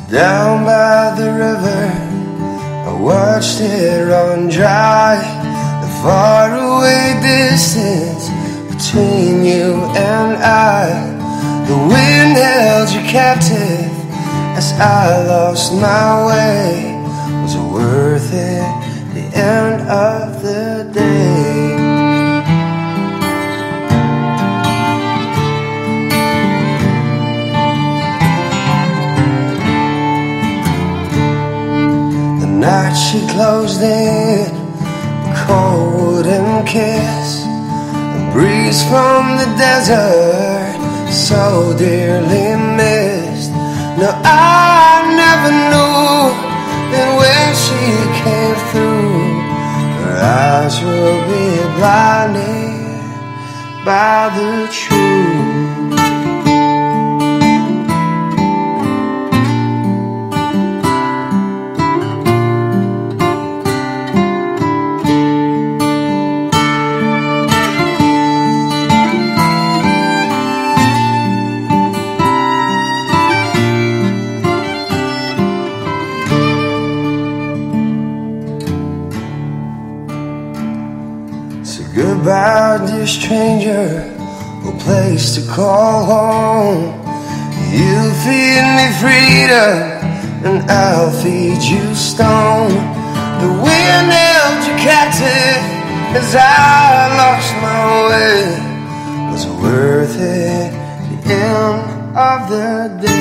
Down by the river, I watched it run dry. The faraway distance between you and I. The wind held you captive as I lost my way. Was it worth it, the end of the day? Night she closed in, a cold wooden kiss, a breeze from the desert, so dearly missed. No, I never knew that when she came through, her eyes will be blinded by the truth. Goodbye, dear stranger, no place to call home. You feed me freedom, and I'll feed you stone. The wind held you captive as I lost my way. Was it worth it, the end of the day?